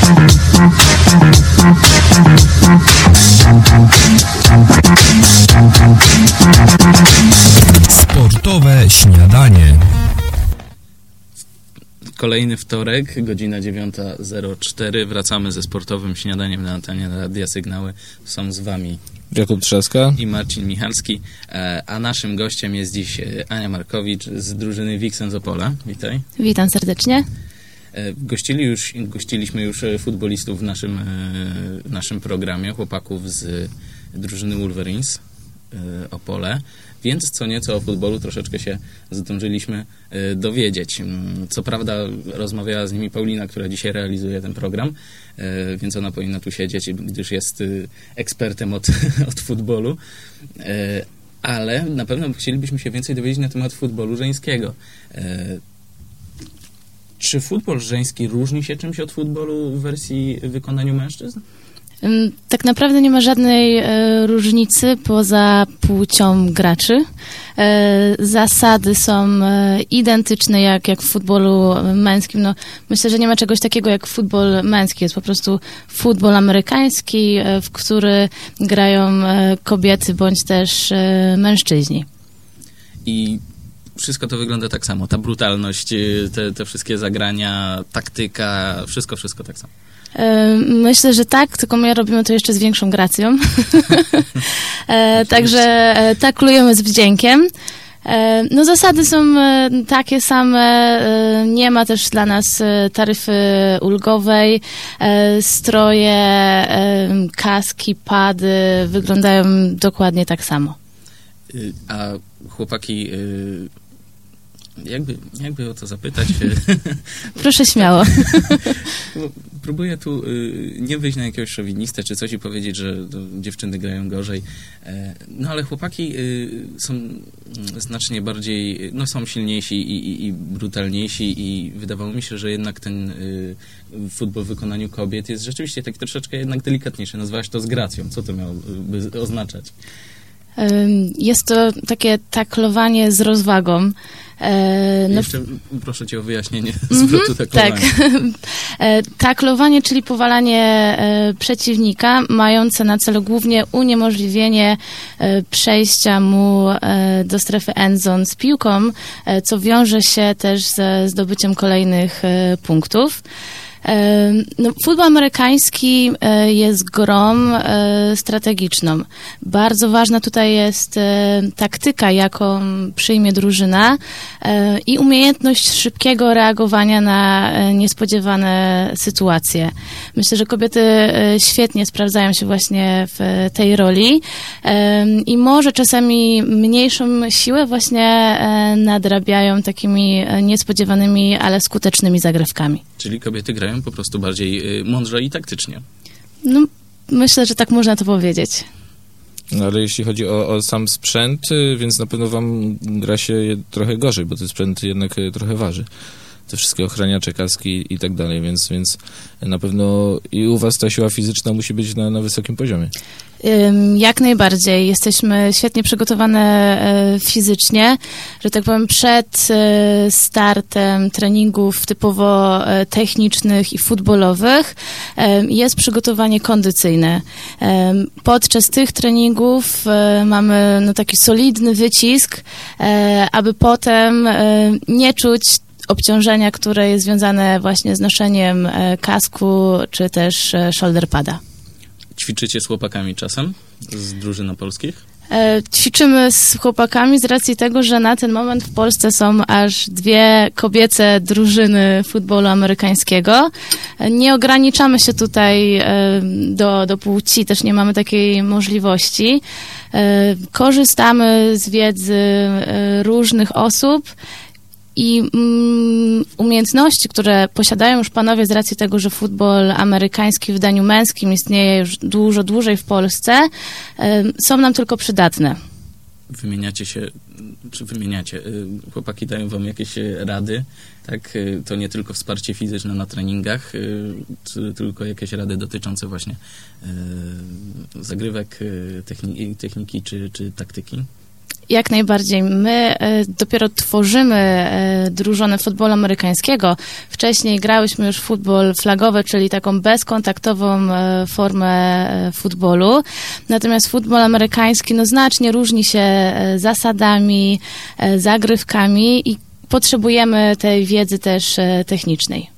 Sportowe śniadanie. Kolejny wtorek, godzina 9:04. Wracamy ze sportowym śniadaniem na antenie Radia Sygnały. Są z wami Jakub Trzaska i Marcin Michalski, a naszym gościem jest dziś Ania Markowicz z drużyny Vixen z Opola. Witaj. Witam serdecznie. Gościliśmy już futbolistów w naszym programie, chłopaków z drużyny Wolverines Opole, więc co nieco o futbolu troszeczkę się zdążyliśmy dowiedzieć. Co prawda rozmawiała z nimi Paulina, która dzisiaj realizuje ten program, więc ona powinna tu siedzieć, gdyż jest ekspertem od futbolu, ale na pewno chcielibyśmy się więcej dowiedzieć na temat futbolu żeńskiego. Czy futbol żeński różni się czymś od futbolu w wersji wykonaniu mężczyzn? Tak naprawdę nie ma żadnej różnicy poza płcią graczy. Zasady są identyczne jak w futbolu męskim. No, myślę, że nie ma czegoś takiego jak futbol męski. Jest po prostu futbol amerykański, w który grają kobiety bądź też mężczyźni. I wszystko to wygląda tak samo. Ta brutalność, te wszystkie zagrania, taktyka, wszystko tak samo. Myślę, że tak, tylko my robimy to jeszcze z większą gracją. Także taklujemy z wdziękiem. No zasady są takie same, nie ma też dla nas taryfy ulgowej, stroje, kaski, pady wyglądają dokładnie tak samo. A chłopaki, jakby o to zapytać? Proszę śmiało. Próbuję tu nie wyjść na jakiegoś szowinistę czy coś i powiedzieć, że dziewczyny grają gorzej. No ale chłopaki są znacznie bardziej, no są silniejsi i brutalniejsi i wydawało mi się, że jednak ten futbol w wykonaniu kobiet jest rzeczywiście tak troszeczkę jednak delikatniejszy. Nazwałaś to z gracją. Co to miałoby oznaczać? Jest to takie taklowanie z rozwagą. Jeszcze proszę cię o wyjaśnienie zwrotu taklowania. Tak. Taklowanie, czyli powalanie przeciwnika, mające na celu głównie uniemożliwienie przejścia mu do strefy end zone z piłką, co wiąże się też ze zdobyciem kolejnych punktów. No, futbol amerykański jest grą strategiczną. Bardzo ważna tutaj jest taktyka, jaką przyjmie drużyna i umiejętność szybkiego reagowania na niespodziewane sytuacje. Myślę, że kobiety świetnie sprawdzają się właśnie w tej roli i może czasami mniejszą siłę właśnie nadrabiają takimi niespodziewanymi, ale skutecznymi zagrywkami. Czyli kobiety grają po prostu bardziej mądrze i taktycznie. No, myślę, że tak można to powiedzieć. No, ale jeśli chodzi o sam sprzęt, więc na pewno wam gra się trochę gorzej, bo ten sprzęt jednak trochę waży. Te wszystkie ochraniacze, kaski i tak dalej, więc na pewno i u was ta siła fizyczna musi być na wysokim poziomie. Jak najbardziej. Jesteśmy świetnie przygotowane fizycznie, że tak powiem, przed startem treningów typowo technicznych i futbolowych jest przygotowanie kondycyjne. Podczas tych treningów mamy taki solidny wycisk, aby potem nie czuć obciążenia, które jest związane właśnie z noszeniem kasku czy też shoulder pada. Ćwiczycie z chłopakami czasem z drużyn polskich? Ćwiczymy z chłopakami z racji tego, że na ten moment w Polsce są aż 2 kobiece drużyny futbolu amerykańskiego. Nie ograniczamy się tutaj do płci, też nie mamy takiej możliwości. Korzystamy z wiedzy różnych osób i umiejętności, które posiadają już panowie z racji tego, że futbol amerykański w wydaniu męskim istnieje już dużo dłużej w Polsce, są nam tylko przydatne. Chłopaki dają wam jakieś rady, tak? To nie tylko wsparcie fizyczne na treningach, tylko jakieś rady dotyczące właśnie zagrywek, techniki czy taktyki? Jak najbardziej. My dopiero tworzymy drużynę futbolu amerykańskiego. Wcześniej grałyśmy już w futbol flagowy, czyli taką bezkontaktową formę futbolu. Natomiast futbol amerykański znacznie różni się zasadami, zagrywkami i potrzebujemy tej wiedzy też technicznej.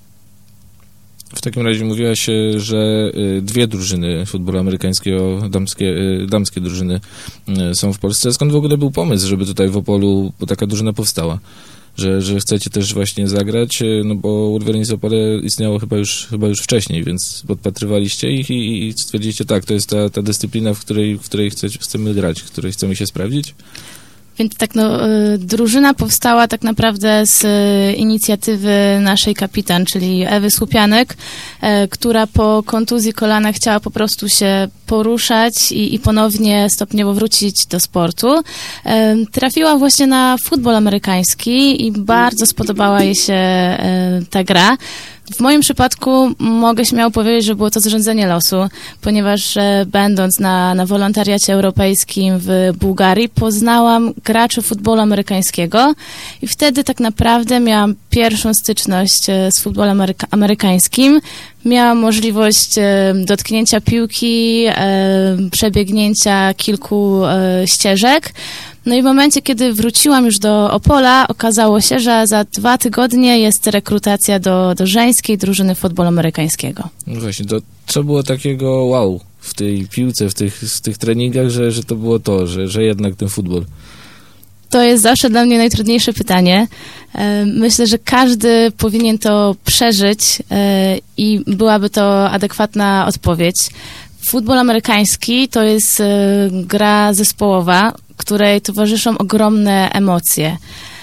W takim razie mówiłaś, że dwie drużyny futbolu amerykańskiego, damskie drużyny są w Polsce. Skąd w ogóle był pomysł, żeby tutaj w Opolu taka drużyna powstała? Że chcecie też właśnie zagrać, bo Wolverines Opole istniało chyba już wcześniej, więc podpatrywaliście ich i stwierdziliście, tak, to jest ta dyscyplina, w której chcemy grać, w której chcemy się sprawdzić? Więc tak, drużyna powstała tak naprawdę z inicjatywy naszej kapitan, czyli Ewy Słupianek, która po kontuzji kolana chciała po prostu się poruszać i ponownie stopniowo wrócić do sportu. Trafiła właśnie na futbol amerykański i bardzo spodobała jej się ta gra. W moim przypadku mogę śmiało powiedzieć, że było to zrządzenie losu, ponieważ będąc na wolontariacie europejskim w Bułgarii, poznałam graczy futbolu amerykańskiego i wtedy tak naprawdę miałam pierwszą styczność z futbolem amerykańskim. Miałam możliwość dotknięcia piłki, przebiegnięcia kilku ścieżek. No i w momencie, kiedy wróciłam już do Opola, okazało się, że za 2 tygodnie jest rekrutacja do żeńskiej drużyny futbolu amerykańskiego. No właśnie, to co było takiego wow w tej piłce, w tych treningach, że to było że jednak ten futbol? To jest zawsze dla mnie najtrudniejsze pytanie. Myślę, że każdy powinien to przeżyć i byłaby to adekwatna odpowiedź. Futbol amerykański to jest gra zespołowa, której towarzyszą ogromne emocje.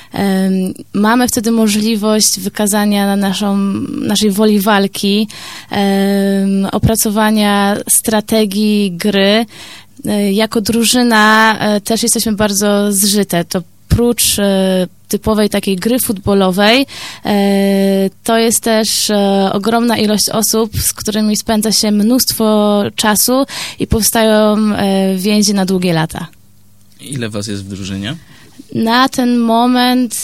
Mamy wtedy możliwość wykazania naszej woli walki, opracowania strategii gry. Jako drużyna też jesteśmy bardzo zżyte. To prócz typowej takiej gry futbolowej, to jest też ogromna ilość osób, z którymi spędza się mnóstwo czasu i powstają więzi na długie lata. Ile was jest w drużynie? Na ten moment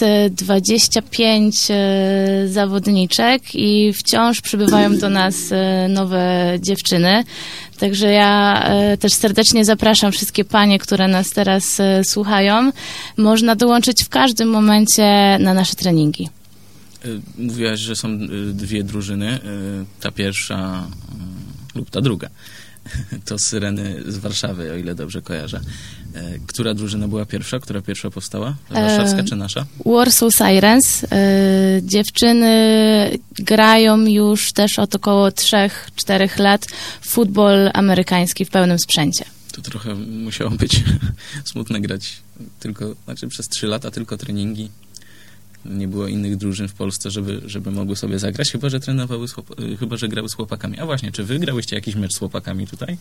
25 zawodniczek i wciąż przybywają do nas nowe dziewczyny. Także ja też serdecznie zapraszam wszystkie panie, które nas teraz słuchają. Można dołączyć w każdym momencie na nasze treningi. Mówiłaś, że są dwie drużyny. Ta pierwsza lub ta druga. To Syreny z Warszawy, o ile dobrze kojarzę. Która drużyna była pierwsza? Która pierwsza powstała? Warszawska czy nasza? Warsaw Sirens. Dziewczyny grają już też od około 3-4 lat futbol amerykański w pełnym sprzęcie. To trochę musiało być smutne grać przez 3 lata tylko treningi. Nie było innych drużyn w Polsce, żeby mogły sobie zagrać, chyba że grały z chłopakami. A właśnie, czy wy grałyście jakiś mecz z chłopakami tutaj?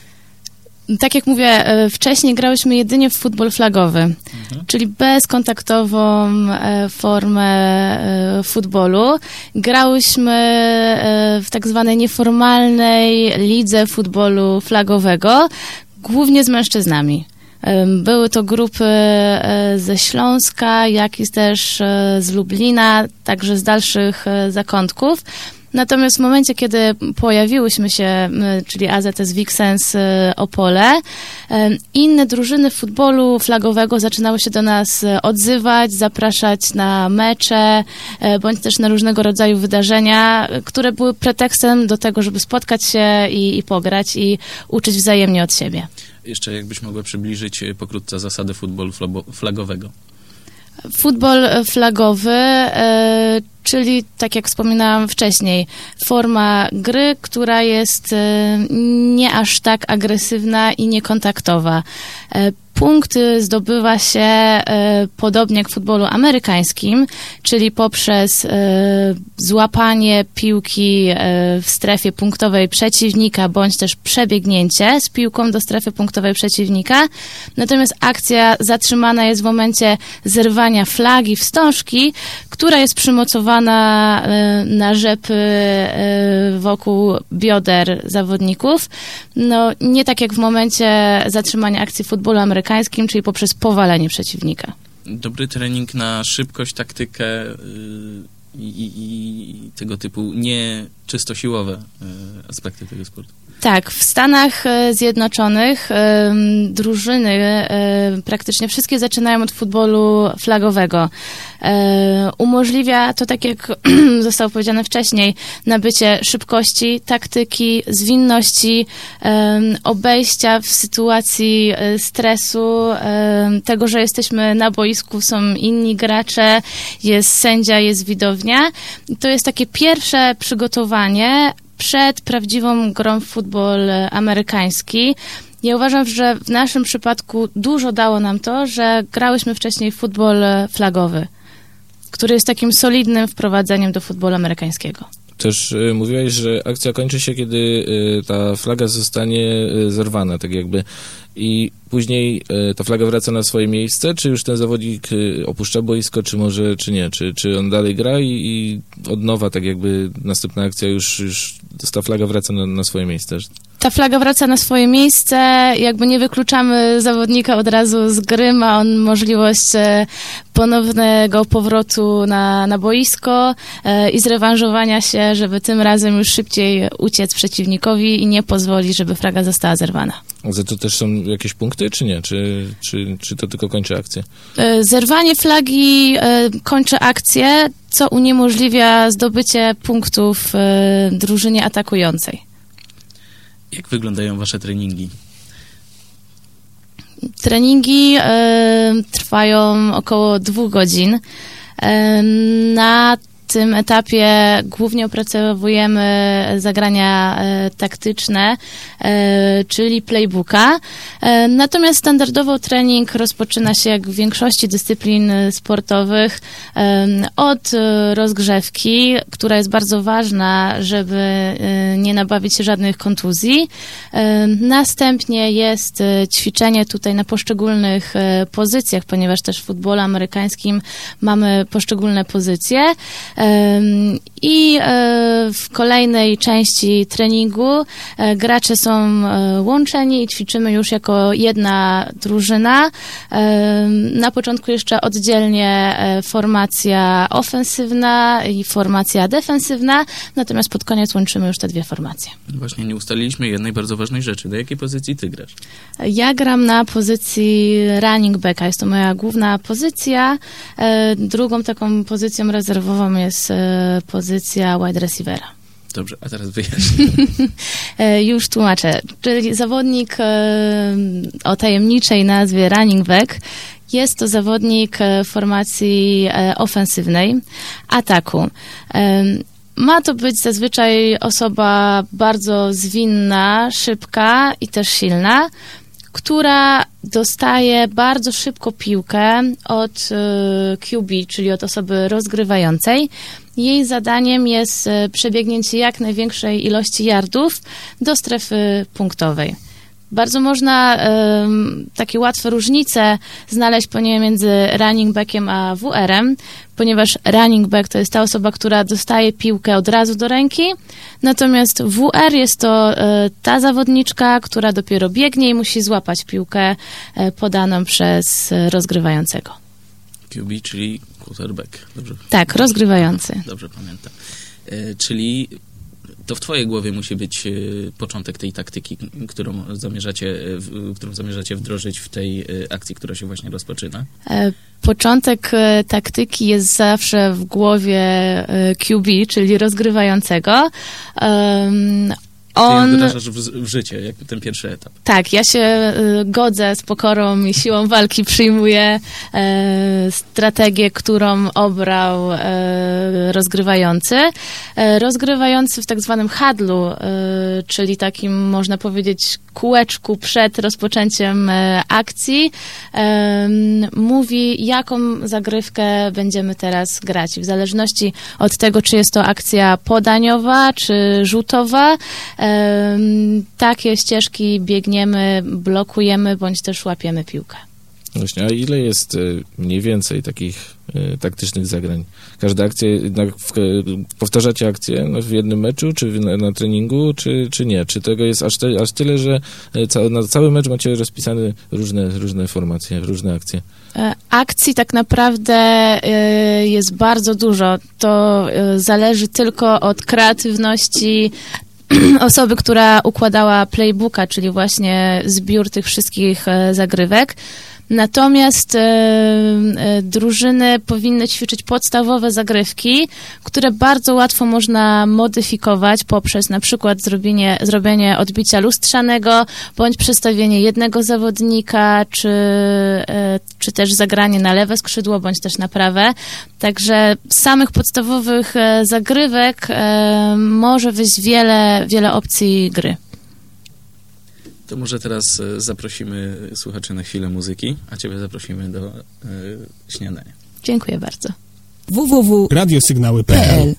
Tak jak mówię, wcześniej grałyśmy jedynie w futbol flagowy, czyli bezkontaktową formę futbolu. Grałyśmy w tak zwanej nieformalnej lidze futbolu flagowego, głównie z mężczyznami. Były to grupy ze Śląska, jak i też z Lublina, także z dalszych zakątków. Natomiast w momencie, kiedy pojawiłyśmy się, czyli AZS Vixens Opole, inne drużyny futbolu flagowego zaczynały się do nas odzywać, zapraszać na mecze, bądź też na różnego rodzaju wydarzenia, które były pretekstem do tego, żeby spotkać się i pograć i uczyć wzajemnie od siebie. Jeszcze jakbyś mogła przybliżyć pokrótce zasady futbolu flagowego. Futbol flagowy, czyli tak jak wspominałam wcześniej, forma gry, która jest nie aż tak agresywna i niekontaktowa. Punkty zdobywa się podobnie jak w futbolu amerykańskim, czyli poprzez złapanie piłki w strefie punktowej przeciwnika, bądź też przebiegnięcie z piłką do strefy punktowej przeciwnika. Natomiast akcja zatrzymana jest w momencie zerwania flagi, wstążki, która jest przymocowana na rzepy wokół bioder zawodników. No, nie tak jak w momencie zatrzymania akcji futbolu amerykańskiego, amerykańskim, czyli poprzez powalenie przeciwnika. Dobry trening na szybkość, taktykę i tego typu nie czysto siłowe aspekty tego sportu. Tak, w Stanach Zjednoczonych drużyny praktycznie wszystkie zaczynają od futbolu flagowego. Umożliwia to, tak jak zostało powiedziane wcześniej, nabycie szybkości, taktyki, zwinności, obejścia w sytuacji stresu, tego, że jesteśmy na boisku, są inni gracze, jest sędzia, jest widownia. I to jest takie pierwsze przygotowanie przed prawdziwą grą w futbol amerykański. Ja uważam, że w naszym przypadku dużo dało nam to, że grałyśmy wcześniej w futbol flagowy, który jest takim solidnym wprowadzeniem do futbolu amerykańskiego. Też mówiłaś, że akcja kończy się, kiedy ta flaga zostanie zerwana, tak jakby. I później ta flaga wraca na swoje miejsce, czy już ten zawodnik opuszcza boisko, czy nie? Czy on dalej gra i od nowa tak jakby następna akcja już ta flaga wraca na swoje miejsce? Ta flaga wraca na swoje miejsce, jakby nie wykluczamy zawodnika od razu z gry, ma on możliwość ponownego powrotu na boisko i zrewanżowania się, żeby tym razem już szybciej uciec przeciwnikowi i nie pozwolić, żeby flaga została zerwana. A za to też są jakieś punkty, czy nie? Czy to tylko kończy akcję? Zerwanie flagi kończy akcję, co uniemożliwia zdobycie punktów drużynie atakującej. Jak wyglądają wasze treningi? Treningi trwają około 2 godzin. Na tym etapie głównie opracowujemy zagrania taktyczne, czyli playbooka. Natomiast standardowo trening rozpoczyna się, jak w większości dyscyplin sportowych, od rozgrzewki, która jest bardzo ważna, żeby nie nabawić się żadnych kontuzji. Następnie jest ćwiczenie tutaj na poszczególnych pozycjach, ponieważ też w futbolu amerykańskim mamy poszczególne pozycje. I w kolejnej części treningu gracze są łączeni i ćwiczymy już jako jedna drużyna. Na początku jeszcze oddzielnie formacja ofensywna i formacja defensywna, natomiast pod koniec łączymy już te 2 formacje. Właśnie nie ustaliliśmy jednej bardzo ważnej rzeczy. Do jakiej pozycji ty grasz? Ja gram na pozycji running backa. Jest to moja główna pozycja. Drugą taką pozycją rezerwową jest pozycja wide receivera. Dobrze, a teraz wyjaśnij. Już tłumaczę. Czyli zawodnik o tajemniczej nazwie running back jest to zawodnik formacji ofensywnej, ataku. Ma to być zazwyczaj osoba bardzo zwinna, szybka i też silna, która dostaje bardzo szybko piłkę od QB, czyli od osoby rozgrywającej. Jej zadaniem jest przebiegnięcie jak największej ilości yardów do strefy punktowej. Bardzo można takie łatwe różnice znaleźć pomiędzy running backiem a WR-em, ponieważ running back to jest ta osoba, która dostaje piłkę od razu do ręki, natomiast WR jest to ta zawodniczka, która dopiero biegnie i musi złapać piłkę podaną przez rozgrywającego. QB, czyli quarterback. Dobrze. Tak, rozgrywający. Dobrze pamiętam. Czyli to w twojej głowie musi być początek tej taktyki, którą zamierzacie wdrożyć w tej akcji, która się właśnie rozpoczyna? Początek taktyki jest zawsze w głowie QB, czyli rozgrywającego. Ty ją wdrażasz w życie, jak ten pierwszy etap. Tak, ja się godzę z pokorą i siłą walki przyjmuję strategię, którą obrał rozgrywający. Rozgrywający w tak zwanym huddlu, czyli takim, można powiedzieć, kółeczku przed rozpoczęciem akcji, mówi, jaką zagrywkę będziemy teraz grać. W zależności od tego, czy jest to akcja podaniowa, czy rzutowa, takie ścieżki biegniemy, blokujemy, bądź też łapiemy piłkę. Właśnie, a ile jest mniej więcej takich taktycznych zagrań? Każda akcja, jednak powtarzacie akcję w jednym meczu, czy na treningu, czy nie? Czy tego jest aż tyle, że na cały mecz macie rozpisane różne formacje, różne akcje? Akcji tak naprawdę jest bardzo dużo. To zależy tylko od kreatywności osoby, która układała playbooka, czyli właśnie zbiór tych wszystkich zagrywek. Natomiast drużyny powinny ćwiczyć podstawowe zagrywki, które bardzo łatwo można modyfikować poprzez na przykład zrobienie odbicia lustrzanego, bądź przestawienie jednego zawodnika, czy też zagranie na lewe skrzydło, bądź też na prawe. Także z samych podstawowych zagrywek może wyjść wiele opcji gry. To może teraz zaprosimy słuchaczy na chwilę muzyki, a ciebie zaprosimy do śniadania. Dziękuję bardzo. www.radiosygnały.pl